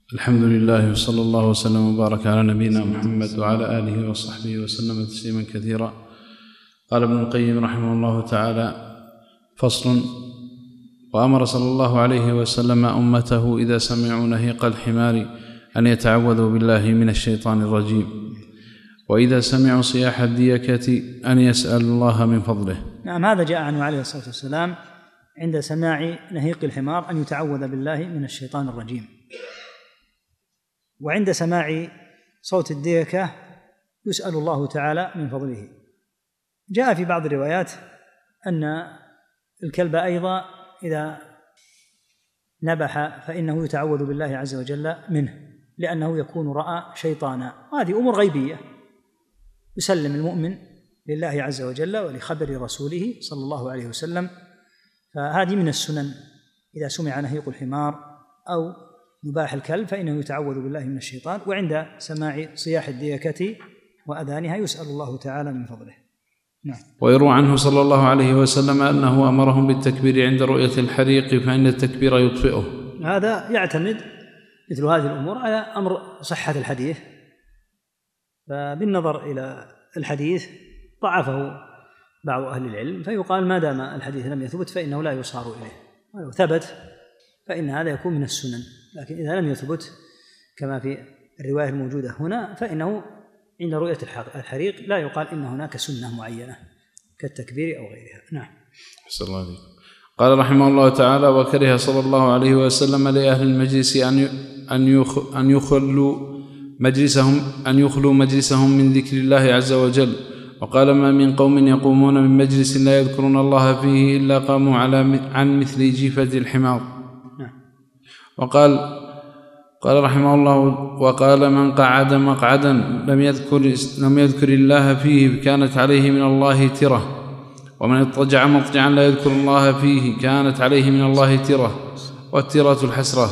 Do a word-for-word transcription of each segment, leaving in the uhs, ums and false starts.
الحمد لله وصلى الله وسلم وبارك على نبينا محمد وعلى آله وصحبه وسلم تسليما كثيرا. قال ابن القيم رحمه الله تعالى: فصل. وأمر صلى الله عليه وسلم أمته إذا سمعوا نهيق الحمار أن يتعوذوا بالله من الشيطان الرجيم، وإذا سمعوا صياح الديكة أن يسألوا الله من فضله. نعم، هذا جاء عنه عليه الصلاة والسلام عند سماع نهيق الحمار أن يتعوذ بالله من الشيطان الرجيم، وعند سماع صوت الديكة يسأل الله تعالى من فضله. جاء في بعض الروايات أن الكلب أيضا إذا نبح فإنه يتعوذ بالله عز وجل منه، لأنه يكون رأى شيطانا. هذه أمور غيبية يسلم المؤمن لله عز وجل ولخبر رسوله صلى الله عليه وسلم، فهذه من السنن. إذا سمع نهيق الحمار أو نباح الكلب فإنه يتعوذ بالله من الشيطان، وعند سماع صياح الديكة وأذانها يسأل الله تعالى من فضله. نعم. ويروى عنه صلى الله عليه وسلم أنه أمرهم بالتكبير عند رؤية الحريق فإن التكبير يطفئه. هذا يعتمد مثل هذه الأمور على أمر صحة الحديث، فبالنظر إلى الحديث ضعفه بعض أهل العلم، فيقال ما دام الحديث لم يثبت فإنه لا يصار إليه، ولو ثبت فإن هذا يكون من السنن. لكن إذا لم يثبت كما في الرواية الموجودة هنا فإنه عند رؤية الحريق لا يقال إن هناك سنة معينة كالتكبير أو غيرها. نعم. أحسن الله عليكم. قال رحمه الله تعالى: وكره صلى الله عليه وسلم لأهل المجلس أن أن يخلوا مجلسهم أن يخلوا مجلسهم من ذكر الله عز وجل، وقال: ما من قوم يقومون من مجلس لا يذكرون الله فيه إلا قاموا على عن مثل جيفة الحمار. وقال قال رحمه الله: وقال: من قعد مقعدا لم يذكر لم يذكر الله فيه كانت عليه من الله ترة، ومن اضطجع مضجعا لا يذكر الله فيه كانت عليه من الله ترة، والترة الحسرة.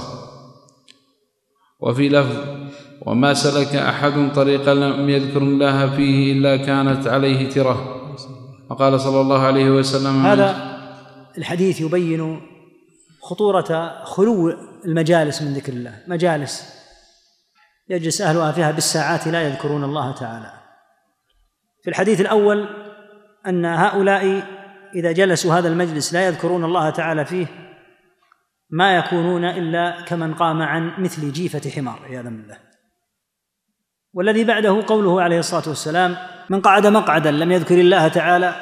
وفي لفظ: وما سلك أحد طريقا لم يذكر الله فيه إلا كانت عليه ترة. وقال صلى الله عليه وسلم: هذا الحديث يبين خطورة خلو المجالس من ذكر الله، مجالس يجلس أهلها فيها بالساعات لا يذكرون الله تعالى. في الحديث الأول أن هؤلاء إذا جلسوا هذا المجلس لا يذكرون الله تعالى فيه ما يكونون إلا كمن قام عن مثل جيفة حمار عياذا بالله. والذي بعده قوله عليه الصلاة والسلام: من قعد مقعدا لم يذكر الله تعالى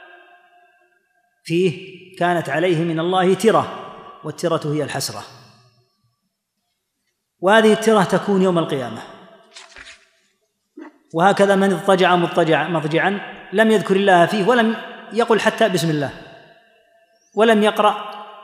فيه كانت عليه من الله ترة، والترة هي الحسرة. وهذه الترة تكون يوم القيامة. وهكذا من اضطجع مضطجع مضجعا لم يذكر الله فيه ولم يقل حتى بسم الله، ولم يقرأ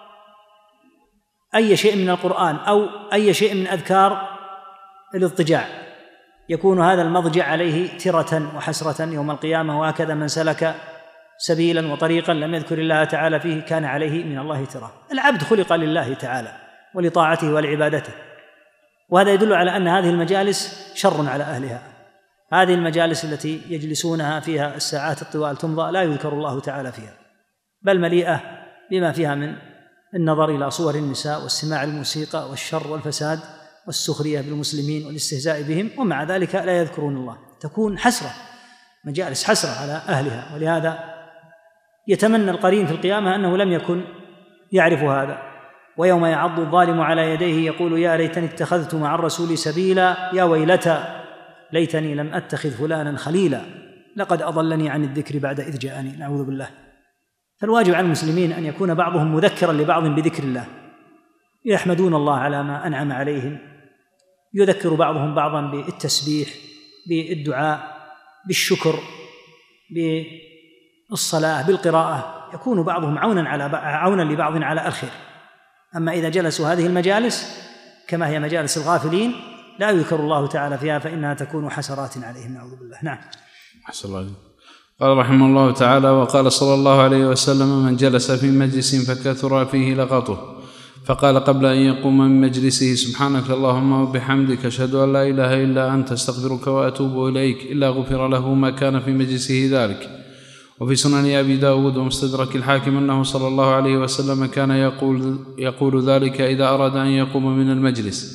أي شيء من القرآن أو أي شيء من أذكار الاضطجاع، يكون هذا المضجع عليه ترة وحسرة يوم القيامة. وهكذا من سلك سبيلا وطريقا لم يذكر الله تعالى فيه كان عليه من الله ترة. العبد خلق لله تعالى ولطاعته ولعبادته، وهذا يدل على أن هذه المجالس شر على أهلها. هذه المجالس التي يجلسونها فيها الساعات الطوال تمضى لا يذكر الله تعالى فيها، بل مليئة بما فيها من النظر إلى صور النساء واستماع الموسيقى والشر والفساد والسخرية بالمسلمين والاستهزاء بهم، ومع ذلك لا يذكرون الله. تكون حسرة، مجالس حسرة على أهلها. ولهذا يتمنى القرين في القيامة أنه لم يكن يعرف هذا. ويوم يعض الظالم على يديه يقول: يا ليتني اتخذت مع الرسول سبيلا، يا ويلتى ليتني لم أتخذ فلانا خليلا، لقد أضلني عن الذكر بعد إذ جاءني. نعوذ بالله. فالواجب على المسلمين أن يكون بعضهم مذكرا لبعض بذكر الله، يحمدون الله على ما أنعم عليهم، يذكر بعضهم بعضا بالتسبيح، بالدعاء، بالشكر، بالصلاة، بالقراءة، يكون بعضهم عونا على عونا لبعض على الخير. أما إذا جلسوا هذه المجالس كما هي مجالس الغافلين لا يذكر الله تعالى فيها فإنها تكون حسرات عليهم. نعوذ بالله. نعم. أحسن الله عليكم. قال رحمه الله تعالى: وقال صلى الله عليه وسلم: من جلس في مجلس فكثر فيه لغطه فقال قبل أن يقوم من مجلسه: سبحانك اللهم وبحمدك أشهد أن لا إله إلا أنت أستغفرك وأتوب إليك، إلا غفر له ما كان في مجلسه ذلك. وفي سنن أبي داود ومستدرك الحاكم أنه صلى الله عليه وسلم كان يقول, يقول ذلك إذا أراد أن يقوم من المجلس،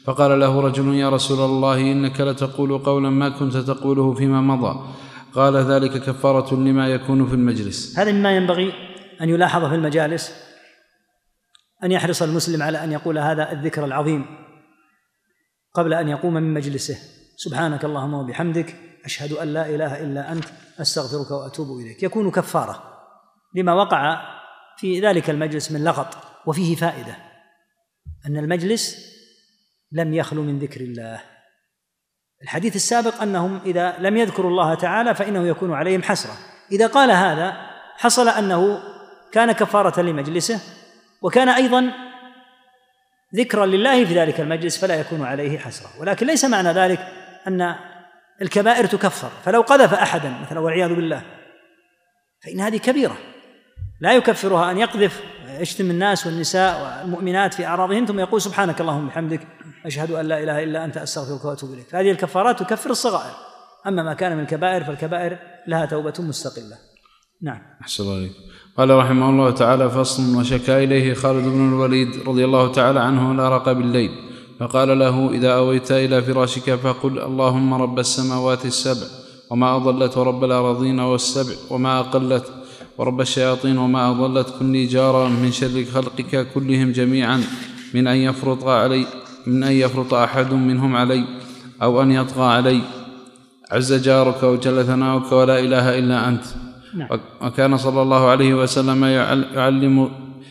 فقال له رجل: يا رسول الله، إنك لتقول قولا ما كنت تقوله فيما مضى. قال: ذلك كفارة لما يكون في المجلس. هذا مما ينبغي أن يلاحظ في المجالس، أن يحرص المسلم على أن يقول هذا الذكر العظيم قبل أن يقوم من مجلسه: سبحانك اللهم وبحمدك، أشهد أن لا إله إلا أنت، أستغفرك وأتوب إليك. يكون كفارة لما وقع في ذلك المجلس من لغط. وفيه فائدة أن المجلس لم يخلو من ذكر الله. الحديث السابق أنهم إذا لم يذكروا الله تعالى فإنه يكون عليهم حسرة. إذا قال هذا حصل أنه كان كفارة لمجلسه، وكان أيضا ذكرا لله في ذلك المجلس، فلا يكون عليه حسرة. ولكن ليس معنى ذلك أن الكبائر تكفر. فلو قذف أحدا مثلا والعياذ بالله فإن هذه كبيرة لا يكفرها أن يقذف ويشتم الناس والنساء والمؤمنات في أعراضهن ثم يقول: سبحانك اللهم وبحمدك، أشهد أن لا إله إلا أنت، أستغفرك وأتوب إليك. فهذه الكفارات تكفر الصغائر. أما ما كان من الكبائر فالكبائر لها توبة مستقلة. نعم. أحسن الله عليك. قال رحمه الله تعالى: فصل. وشكا إليه خالد بن الوليد رضي الله تعالى عنه الأرق بالليل، فقال له: إذا أويت إلى فراشك فقل: اللهم رب السماوات السبع وما أضلت، ورب الأراضين والسبع وما أقلت، ورب الشياطين وما أضلت، كن جارا من شر خلقك كلهم جميعا، من أن يفرط علي من أن يفرط أحد منهم علي، أو أن يطغى علي، عز جارك وجل ثناؤك ولا إله إلا أنت. نعم. وكان صلى الله عليه وسلم يعلم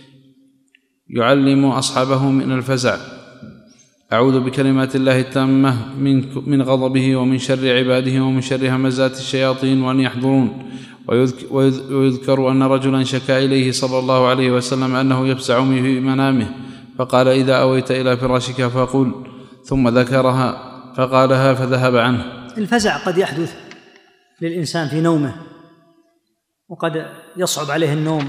يعلم أصحابه من الفزع: أعوذ بكلمات الله التامة من من غضبه ومن شر عباده ومن شر همزات الشياطين وأن يحضرون. ويذكر أن رجلا شكا إليه صلى الله عليه وسلم أنه يفزع في منامه، فقال: إذا أويت إلى فراشك فقل، ثم ذكرها فقالها فذهب عنه. الفزع قد يحدث للإنسان في نومه، وقد يصعب عليه النوم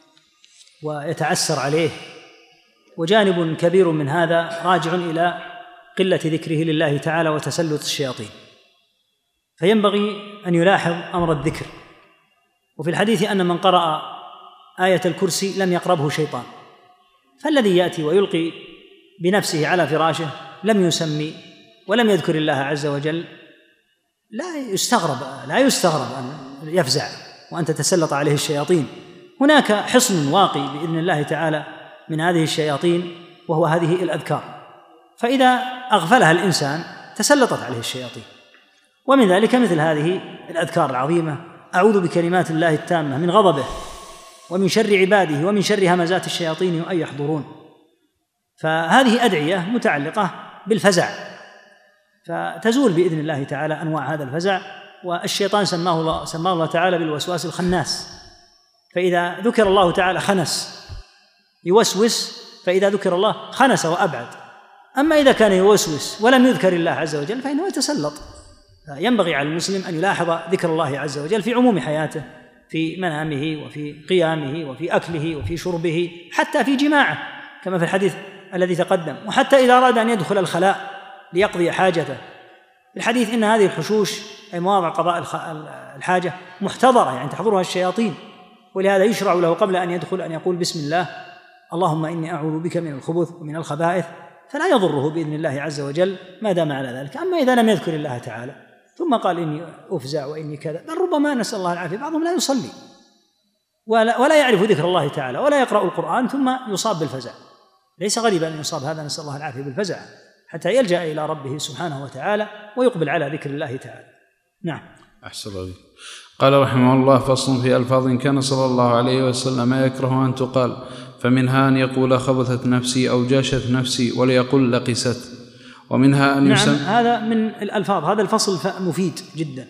ويتعسر عليه، وجانب كبير من هذا راجع إلى قلة ذكره لله تعالى وتسلط الشياطين. فينبغي أن يلاحظ أمر الذكر. وفي الحديث أن من قرأ آية الكرسي لم يقربه شيطان. فالذي يأتي ويلقي بنفسه على فراشه لم يسمي ولم يذكر الله عز وجل لا يستغرب لا يستغرب أن يفزع وأن تتسلط عليه الشياطين. هناك حصن واقي بإذن الله تعالى من هذه الشياطين، وهو هذه الأذكار، فإذا أغفلها الإنسان تسلطت عليه الشياطين. ومن ذلك مثل هذه الأذكار العظيمة: أعوذ بكلمات الله التامة من غضبه ومن شر عباده ومن شر همزات الشياطين وأن يحضرون. فهذه أدعية متعلقة بالفزع، فتزول بإذن الله تعالى أنواع هذا الفزع. والشيطان سماه الله, سماه الله تعالى بالوسواس الخناس، فإذا ذكر الله تعالى خنس، يوسوس، فإذا ذكر الله خنس وأبعد. أما إذا كان يوسوس ولم يذكر الله عز وجل فإنه يتسلط. ينبغي على المسلم أن يلاحظ ذكر الله عز وجل في عموم حياته، في منامه وفي قيامه وفي أكله وفي شربه، حتى في جماعه كما في الحديث الذي تقدم، وحتى إذا أراد أن يدخل الخلاء ليقضي حاجته. الحديث إن هذه الحشوش أي مواضع قضاء الحاجة محتضرة، يعني تحضرها الشياطين، ولهذا يشرع له قبل أن يدخل أن يقول: بسم الله، اللهم إني أعوذ بك من الخبث ومن الخبائث، فلا يضره بإذن الله عز وجل ما دام على ذلك. أما إذا لم يذكر الله تعالى ثم قال: إني أفزع وإني كذا، بل ربما نسأل الله العافية بعضهم لا يصلي ولا, ولا يعرف ذكر الله تعالى ولا يقرأ القرآن ثم يصاب بالفزع. ليس غريبا أن يصاب هذا، نسأل الله العافية، بالفزع، حتى يلجأ إلى ربه سبحانه وتعالى ويقبل على ذكر الله تعالى. نعم. أحسن الله. قال رحمه الله: فصل في ألفاظ كان صلى الله عليه وسلم يكره أن تقال، فمنها أن يقول خبثت نفسي أو جاشت نفسي، وليقل لقست. ومنها أن يسمى. نعم، هذا من الألفاظ. هذا الفصل مفيد جدا.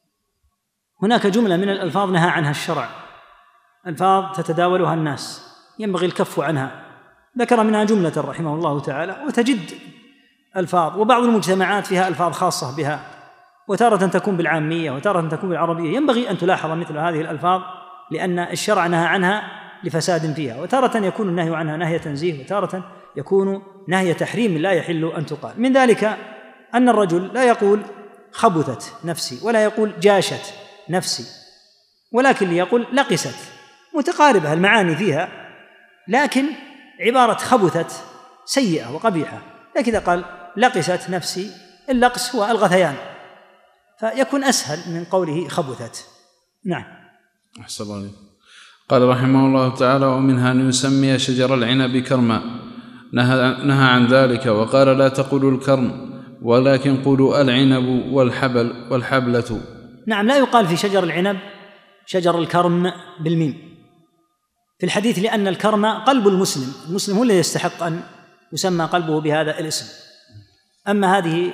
هناك جملة من الألفاظ نهى عنها الشرع، ألفاظ تتداولها الناس ينبغي الكف عنها، ذكر منها جملة رحمه الله تعالى. وتجد ألفاظ، وبعض المجتمعات فيها ألفاظ خاصة بها، وتارة تكون بالعامية وتارة تكون بالعربية. ينبغي أن تلاحظ مثل هذه الألفاظ، لأن الشرع نهى عنها لفساد فيها، وتارة يكون النهي عنها نهي تنزيه، وتارة يكون نهي تحريم لا يحل أن تقال. من ذلك أن الرجل لا يقول خبثت نفسي ولا يقول جاشت نفسي، ولكن يقول لقست، متقاربة المعاني فيها، لكن عبارة خبثت سيئة وقبيحة. لكن إذا قال لقست نفسي، اللقس هو الغثيان، فيكون أسهل من قوله خبثت. نعم. أحسن الله عليك. قال رحمه الله تعالى: ومنها أن يسمي شجر العنب كرما، نهى, نهى عن ذلك وقال: لا تقولوا الكرم ولكن قولوا العنب والحبل والحبلة. نعم، لا يقال في شجر العنب شجر الكرم بالميم في الحديث، لأن الكرم قلب المسلم، المسلم هو الذي يستحق أن يسمى قلبه بهذا الاسم. أما هذه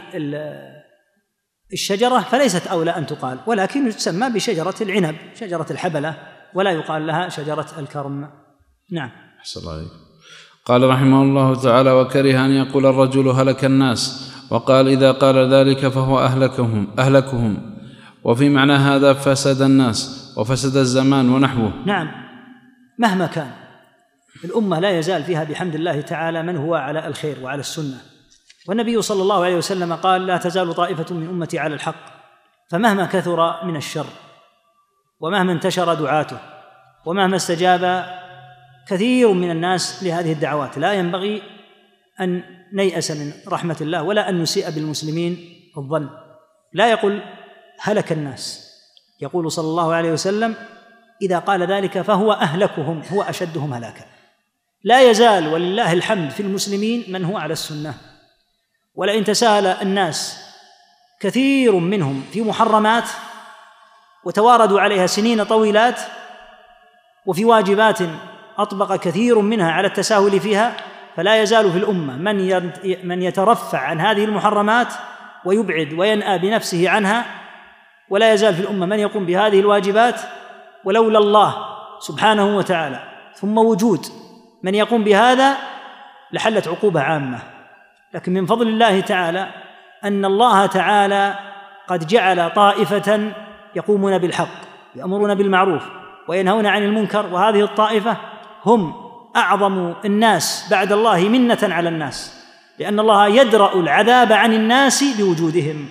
الشجرة فليست أولى أن تقال، ولكن تسمى بشجرة العنب، شجرة الحبلة، ولا يقال لها شجرة الكرم. نعم. أحسن الله عليك. قال رحمه الله تعالى: وكره أن يقول الرجل هلك الناس، وقال: إذا قال ذلك فهو أهلكهم أهلكهم وفي معنى هذا فسد الناس وفسد الزمان ونحوه. نعم، مهما كان الأمة لا يزال فيها بحمد الله تعالى من هو على الخير وعلى السنة، والنبي صلى الله عليه وسلم قال: لا تزال طائفة من أمتي على الحق، فمهما كثر من الشر ومهما انتشر دعاته ومهما استجاب كثير من الناس لهذه الدعوات لا ينبغي أن نيأس من رحمة الله ولا أن نسيء بالمسلمين الظن. لا يقول هلك الناس، يقول صلى الله عليه وسلم: إذا قال ذلك فهو أهلكهم، هو أشدهم هلاكا. لا يزال ولله الحمد في المسلمين من هو على السنة، ولئن تساهل الناس كثير منهم في محرمات وتواردوا عليها سنين طويلات، وفي واجبات أطبق كثير منها على التساهل فيها، فلا يزال في الأمة من من يترفع عن هذه المحرمات ويبعد وينأى بنفسه عنها، ولا يزال في الأمة من يقوم بهذه الواجبات، ولولا الله سبحانه وتعالى ثم وجود من يقوم بهذا لحلت عقوبة عامة. لكن من فضل الله تعالى أن الله تعالى قد جعل طائفة يقومون بالحق يأمرون بالمعروف وينهون عن المنكر، وهذه الطائفة هم أعظم الناس بعد الله منة على الناس، لأن الله يدرأ العذاب عن الناس بوجودهم.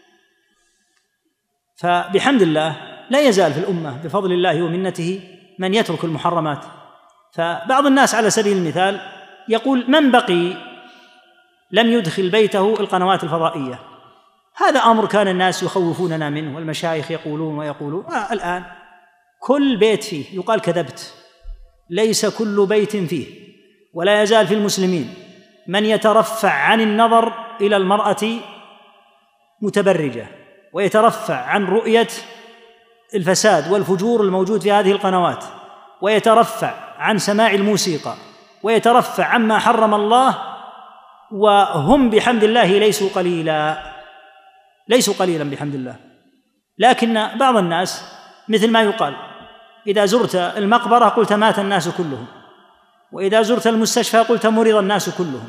فبحمد الله لا يزال في الأمة بفضل الله ومنته من يترك المحرمات. فبعض الناس على سبيل المثال يقول: من بقي لم يدخل بيته القنوات الفضائية. هذا أمر كان الناس يخوفوننا منه، والمشايخ يقولون ويقولون، آه الآن كل بيت فيه. يقال كذبت، ليس كل بيت فيه، ولا يزال في المسلمين من يترفع عن النظر إلى المرأة متبرجة، ويترفع عن رؤية الفساد والفجور الموجود في هذه القنوات، ويترفع عن سماع الموسيقى، ويترفع عما حرم الله، وهم بحمد الله ليسوا قليلا ليسوا قليلا بحمد الله. لكن بعض الناس مثل ما يقال: إذا زرت المقبرة قلت مات الناس كلهم، وإذا زرت المستشفى قلت مرض الناس كلهم.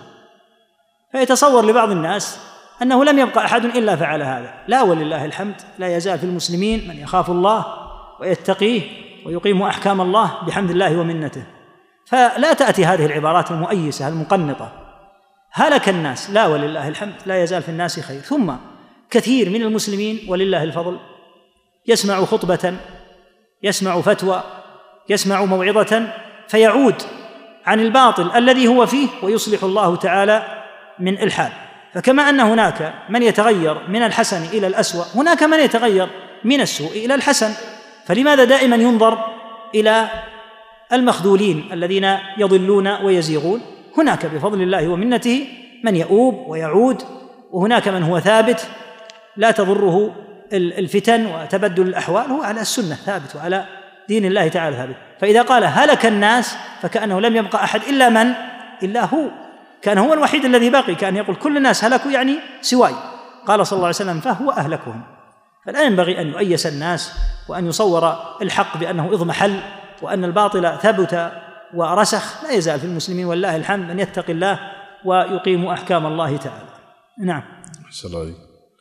فيتصور لبعض الناس أنه لم يبقى أحد إلا فعل هذا. لا، ولله الحمد لا يزال في المسلمين من يخاف الله ويتقيه ويقيم أحكام الله بحمد الله ومنته. فلا تأتي هذه العبارات المؤيسة المقنطة هلك الناس. لا، ولله الحمد لا يزال في الناس خير. ثم كثير من المسلمين ولله الفضل يسمع خطبة، يسمع فتوى، يسمع موعظة، فيعود عن الباطل الذي هو فيه ويصلح الله تعالى من الحال. فكما أن هناك من يتغير من الحسن إلى الأسوأ، هناك من يتغير من السوء إلى الحسن. فلماذا دائما ينظر إلى المخذولين الذين يضلون ويزيغون؟ هناك بفضل الله ومنته من يؤوب ويعود، وهناك من هو ثابت لا تضره الفتن وتبدل الأحوال، هو على السنة ثابت وعلى دين الله تعالى ثابت. فإذا قال هلك الناس فكأنه لم يبقى أحد إلا من؟ إلا هو، كان هو الوحيد الذي باقي. كان يقول كل الناس هلكوا يعني سواي. قال صلى الله عليه وسلم: فهو أهلكهم. فلا ينبغي أن يؤيس الناس وأن يصور الحق بأنه اضمحل وأن الباطل ثبت ورسخ. لا يزال في المسلمين والله الحمد من يتقي الله ويقيم أحكام الله تعالى. نعم. السلام.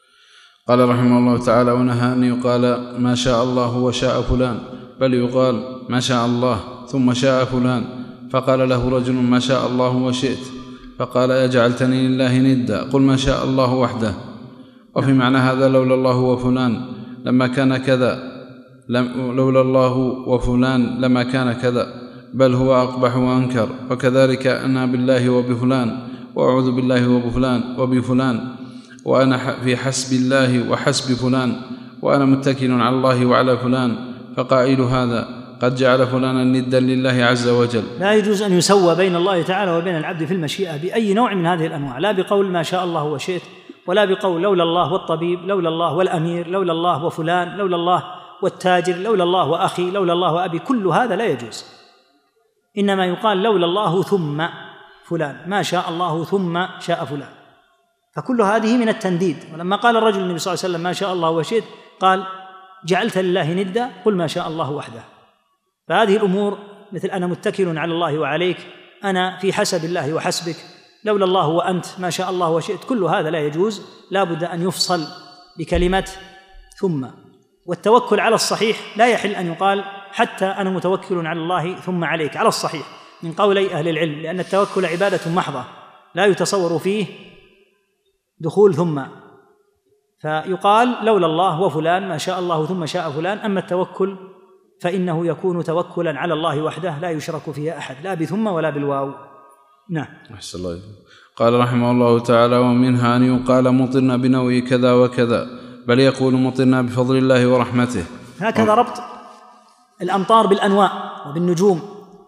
قال رحمه الله تعالى: ونهى أن يقال ما شاء الله وشاء فلان، بل يقال ما شاء الله ثم شاء فلان. فقال له رجل: ما شاء الله وشئت، فقال: أجعلتني لله ندا؟ قل ما شاء الله وحده. وفي معنى هذا: لولا الله وفلان لما كان كذا، لولا الله وفلان لما كان كذا، بل هو أقبح وأنكر. وكذلك أنا بالله وبفلان وأعوذ بالله وبفلان وبفلان وأنا في حسب الله وحسب فلان وأنا متكل على الله وعلى فلان، فقائل هذا قد جعل فلانا ندا لله عز وجل. لا يجوز أن يسوى بين الله تعالى وبين العبد في المشيئة بأي نوع من هذه الأنواع، لا بقول ما شاء الله وشئت، ولا بقول لولا الله والطبيب، لولا الله والأمير، لولا الله وفلان، لولا الله والتاجر، لولا الله وأخي، لولا الله وأبي. كل هذا لا يجوز، إنما يقال لولا الله ثم فلان، ما شاء الله ثم شاء فلان، فكل هذه من التنديد. ولما قال الرجل النبي صلى الله عليه وسلم ما شاء الله وشئت قال جعلت لله ندا قل ما شاء الله وحده. فهذه الأمور مثل أنا متكل على الله وعليك، أنا في حسب الله وحسبك، لولا الله وأنت، ما شاء الله وشئت، كل هذا لا يجوز، لا بد أن يفصل بكلمة ثم. والتوكل على الصحيح لا يحل أن يقال حتى أنا متوكل على الله ثم عليك، على الصحيح من قولي أهل العلم، لأن التوكل عبادة محضة لا يتصور فيه دخول ثم، فيقال لولا الله وفلان، ما شاء الله ثم شاء فلان. أما التوكل فإنه يكون توكلا على الله وحده لا يشرك فيه أحد، لا بثم ولا بالواو. نعم. أحسن الله. قال رحمه الله تعالى: ومنها أن يقال مطرنا بنوع كذا وكذا، بل يقول مطرنا بفضل الله ورحمته. هكذا ربط الأمطار بالأنواع وبالنجوم،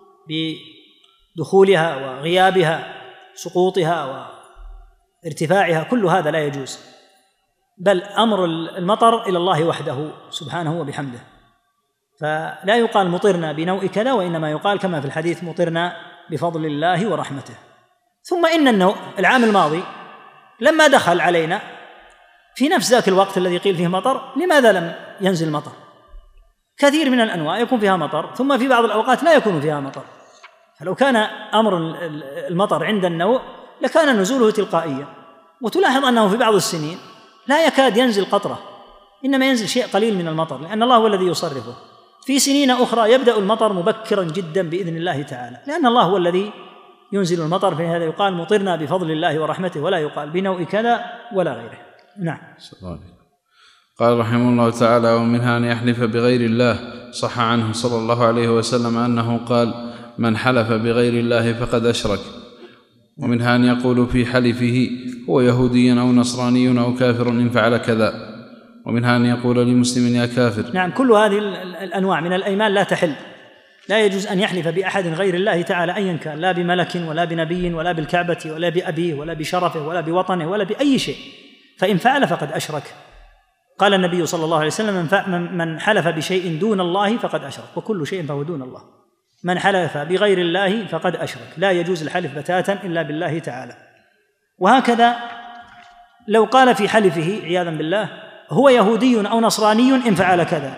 بدخولها وغيابها، سقوطها وارتفاعها، كل هذا لا يجوز، بل أمر المطر إلى الله وحده سبحانه وبحمده. فلا يقال مطرنا بنوع كذا، وإنما يقال كما في الحديث مطرنا بفضل الله ورحمته. ثم إن النوع العام الماضي لما دخل علينا في نفس ذاك الوقت الذي قيل فيه مطر، لماذا لم ينزل مطر؟ كثير من الأنواع يكون فيها مطر، ثم في بعض الأوقات لا يكون فيها مطر. فلو كان أمر المطر عند النوع لكان نزوله تلقائيا. وتلاحظ أنه في بعض السنين لا يكاد ينزل قطرة، إنما ينزل شيء قليل من المطر، لأن الله هو الذي يصرفه. في سنين أخرى يبدأ المطر مبكرا جدا بإذن الله تعالى، لأن الله هو الذي ينزل المطر. في هذا يقال مطرنا بفضل الله ورحمته، ولا يقال بنوع كذا ولا غيره. نعم. قال رحمه الله تعالى: ومنها أن يحلف بغير الله، صح عنه صلى الله عليه وسلم أنه قال: من حلف بغير الله فقد أشرك. ومنها أن يقول في حلفه هو يهودي أو نصراني أو كافر إن فعل كذا. ومنها أن يقول لمسلم يا كافر. نعم، كل هذه الأنواع من الأيمان لا تحل، لا يجوز أن يحلف بأحد غير الله تعالى أيا كان، لا بملك ولا بنبي ولا بالكعبة ولا بأبيه ولا بشرفه ولا بوطنه ولا بأي شيء، فإن فعل فقد أشرك. قال النبي صلى الله عليه وسلم: من حلف بشيء دون الله فقد أشرك، وكل شيء فهو دون الله. من حلف بغير الله فقد أشرك، لا يجوز الحلف بتاتا إلا بالله تعالى. وهكذا لو قال في حلفه عياذا بالله هو يهودي أو نصراني إن فعل كذا،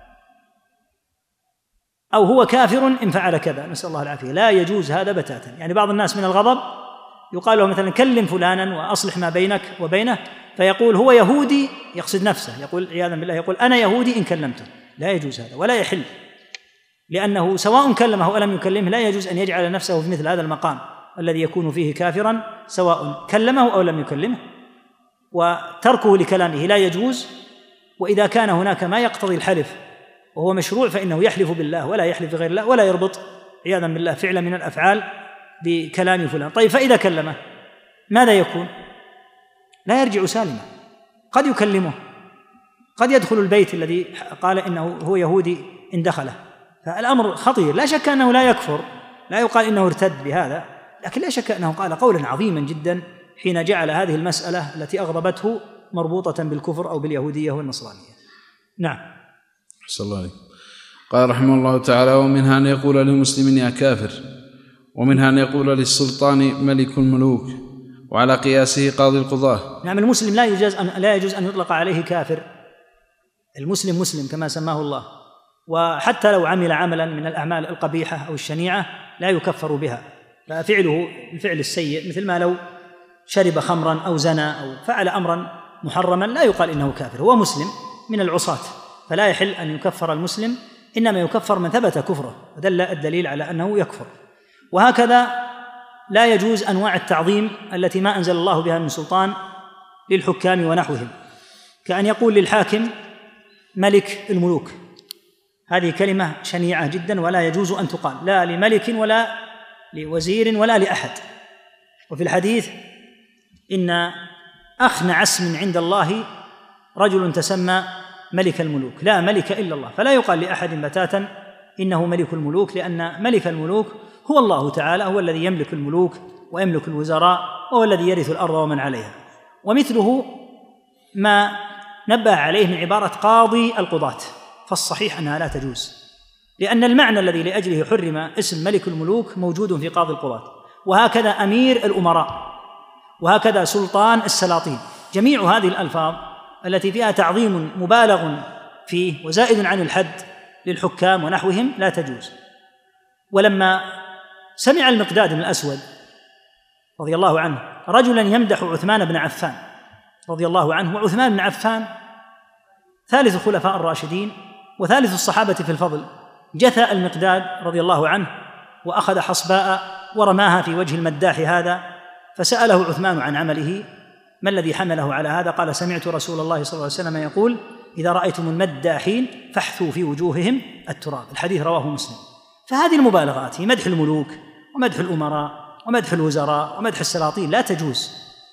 أو هو كافر إن فعل كذا، نسأل الله العافية، لا يجوز هذا بتاتا. يعني بعض الناس من الغضب يقال له مثلا كلم فلانا وأصلح ما بينك وبينه، فيقول هو يهودي، يقصد نفسه، يقول عياذا بالله، يقول أنا يهودي إن كلمته. لا يجوز هذا ولا يحل، لأنه سواء كلمه أو لم يكلمه لا يجوز أن يجعل نفسه في مثل هذا المقام الذي يكون فيه كافرا، سواء كلمه أو لم يكلمه. وتركه لكلامه لا يجوز. وإذا كان هناك ما يقتضي الحلف وهو مشروع فإنه يحلف بالله ولا يحلف بغير الله، ولا يربط عياذا بالله فعلا من الأفعال بكلام فلان. طيب فإذا كلمه ماذا يكون؟ لا يرجع سالما، قد يكلمه، قد يدخل البيت الذي قال إنه هو يهودي إن دخله. فالأمر خطير، لا شك أنه لا يكفر، لا يقال إنه ارتد بهذا، لكن لا شك أنه قال قولا عظيما جدا حين جعل هذه المسألة التي أغضبته مربوطة بالكفر أو باليهودية والنصرانية. نعم. أحسن الله عليك. قال رحمه الله تعالى: ومنها أن يقول لمسلم يا كافر. ومنها أن يقول للسلطان ملك الملوك، وعلى قياسه قاضي القضاة. نعم، المسلم لا يجوز أن لا يجوز أن يطلق عليه كافر. المسلم مسلم كما سماه الله، وحتى لو عمل عملا من الأعمال القبيحة أو الشنيعة لا يكفر بها، ففعله الفعل السيء مثل ما لو شرب خمرا أو زنى أو فعل أمرا محرما لا يقال إنه كافر، هو مسلم من العصاة، فلا يحل أن يكفر المسلم، إنما يكفر من ثبت كفره، ودل الدليل على أنه يكفر. وهكذا لا يجوز أنواع التعظيم التي ما أنزل الله بها من سلطان للحكام ونحوهم، كأن يقول للحاكم ملك الملوك، هذه كلمة شنيعة جدا ولا يجوز أن تقال لا لملك ولا لوزير ولا لأحد، وفي الحديث إن أخنع اسم عند الله رجل تسمى ملك الملوك، لا ملك إلا الله، فلا يقال لأحد بتاتا إنه ملك الملوك، لأن ملك الملوك هو الله تعالى، هو الذي يملك الملوك ويملك الوزراء، وهو الذي يرث الأرض ومن عليها. ومثله ما نبه عليه من عبارة قاضي القضاة، فالصحيح أنها لا تجوز، لأن المعنى الذي لأجله حرم اسم ملك الملوك موجود في قاضي القضاة، وهكذا أمير الأمراء، وهكذا سلطان السلاطين. جميع هذه الألفاظ التي فيها تعظيم مبالغ فيه وزائد عن الحد للحكام ونحوهم لا تجوز. ولما سمع المقداد بن الأسود رضي الله عنه رجلا يمدح عثمان بن عفان رضي الله عنه، وعثمان بن عفان ثالث خلفاء الراشدين وثالث الصحابة في الفضل، جثى المقداد رضي الله عنه وأخذ حصباء ورماها في وجه المداح هذا، فسأله عثمان عن عمله ما الذي حمله على هذا؟ قال: سمعت رسول الله صلى الله عليه وسلم يقول: إذا رأيتم المداحين فاحثوا في وجوههم التراب. الحديث رواه مسلم. فهذه المبالغات في مدح الملوك ومدح الأمراء ومدح الوزراء ومدح السلاطين لا تجوز،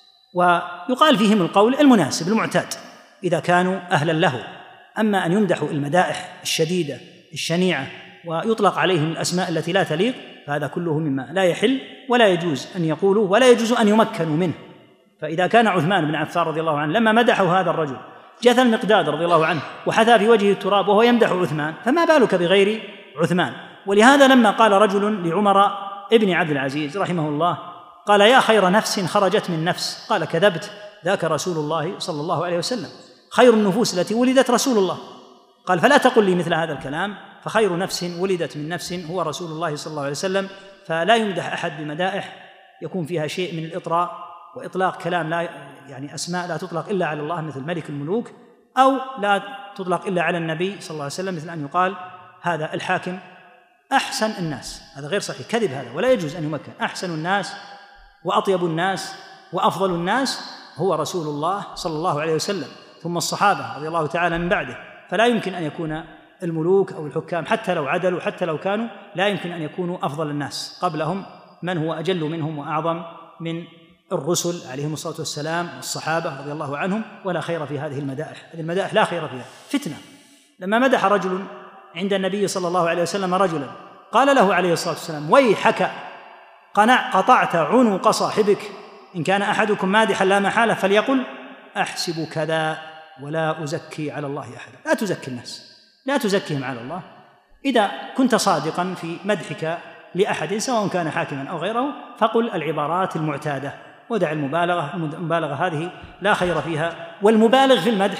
ويقال فيهم القول المناسب المعتاد إذا كانوا أهلا له. أما أن يمدحوا المدائح الشديدة الشنيعة ويطلق عليهم الأسماء التي لا تليق، فهذا كله مما لا يحل ولا يجوز أن يقولوا ولا يجوز أن يمكنوا منه. فإذا كان عثمان بن عفان رضي الله عنه لما مدحه هذا الرجل جثى المقداد رضي الله عنه وحثى في وجهه التراب وهو يمدح عثمان، فما بالك بغير عثمان؟ ولهذا لما قال رجل لعمر ابن عبد العزيز رحمه الله، قال: يا خير نفس خرجت من نفس، قال: كذبت، ذاك رسول الله صلى الله عليه وسلم، خير النفوس التي ولدت رسول الله. قال: فلا تقل لي مثل هذا الكلام، فخير نفس ولدت من نفس هو رسول الله صلى الله عليه وسلم. فلا يمدح أحد بمدائح يكون فيها شيء من الإطراء وإطلاق كلام لا يعني أسماء لا تطلق إلا على الله مثل ملك الملوك، أو لا تطلق إلا على النبي صلى الله عليه وسلم مثل أن يقال هذا الحاكم أحسن الناس. هذا غير صحيح، كذب هذا، ولا يجوز أن يمكن. أحسن الناس وأطيب الناس وأفضل الناس هو رسول الله صلى الله عليه وسلم، ثم الصحابة رضي الله تعالى من بعده. فلا يمكن أن يكون الملوك أو الحكام حتى لو عدلوا حتى لو كانوا، لا يمكن أن يكونوا أفضل الناس قبلهم من هو أجل منهم وأعظم من الرسل عليهم الصلاة والسلام والصحابة رضي الله عنهم. ولا خير في هذه المدائح، هذه المدائح لا خير فيها، فتنة. لما مدح رجل عند النبي صلى الله عليه وسلم رجلا، قال له عليه الصلاة والسلام: ويحك قنع قطعت عنق صاحبك، إن كان أحدكم مادحا لا محالة فليقل أحسب كذا ولا أزكي على الله أحدا. لا تزكي الناس، لا تزكيهم على الله. إذا كنت صادقا في مدحك لأحد سواء كان حاكما أو غيره فقل العبارات المعتادة ودع المبالغة. المبالغة هذه لا خير فيها، والمبالغ في المدح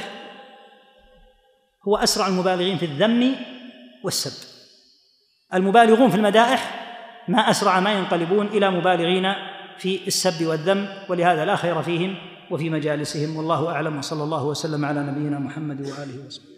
هو أسرع المبالغين في الذم والسب. المبالغون في المدائح ما أسرع ما ينقلبون إلى مبالغين في السب والذم، ولهذا لا خير فيهم وفي مجالسهم. والله أعلم، وصلى الله وسلم على نبينا محمد وآله وصحبه.